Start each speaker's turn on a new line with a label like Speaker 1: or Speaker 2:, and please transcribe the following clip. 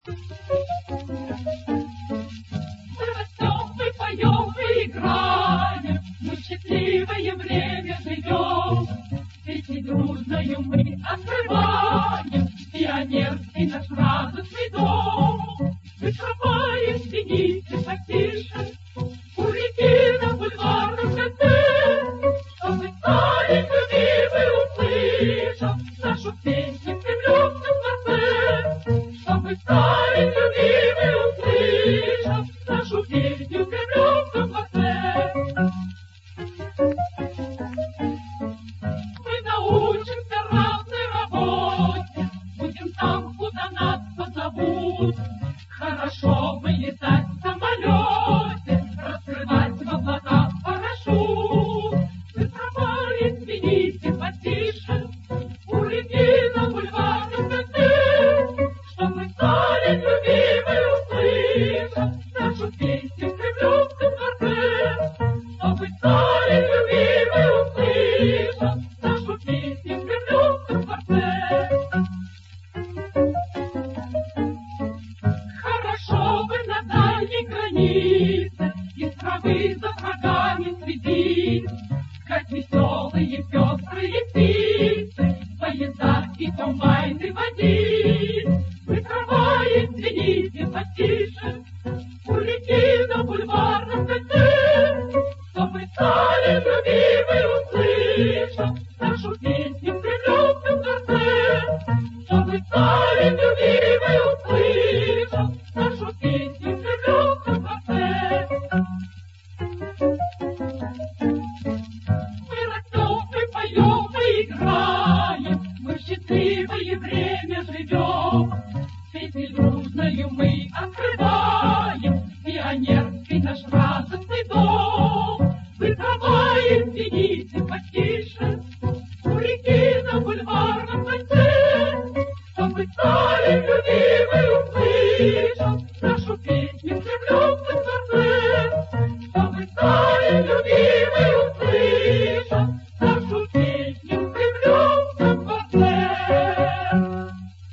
Speaker 1: Мы растем, мы поем, мы играем, мы счастливое время живем. Песни дружною мы открываем пионерский наш радостный дом. Выкопаем синицы потише, у реки на бульварном конце, чтобы стали любимы услышав нашу песню в кремлевском дворце. Чтобы стали любимы услышав нашу песню в кремлевском дворце. Мы научимся разной работе, будем там, куда нас позовут. Хорошо бы летать в самолете, раскрывать в облаках парашют. Вы пропали, извините, потише, у реки на бульварном конце, чтобы стали любимы услышав нашу песню в кремлевском дворце. Чтобы стали любимы услышав нашу песню в кремлевском дворце. Хорошо бы на дальней границе из травы за врагами следить, как веселые пестрые птицы, поезда и комбайны водить. Вы трава, извините, потише, у реки на бульварном конце, чтобы стали любимы услышав нашу песню в кремлевском дворце. Чтобы стали любимы услышав нашу песню в кремлевском дворце. Мы растем, мы поем, мы играем, мы в счастливое время живем. Песней дружною мы открываем пионерский наш радостный дом. Вы трава, извините, потише, у реки на бульварном конце, чтобы стали любимы услышав нашу песню в кремлевском дворце. Чтобы стали любимы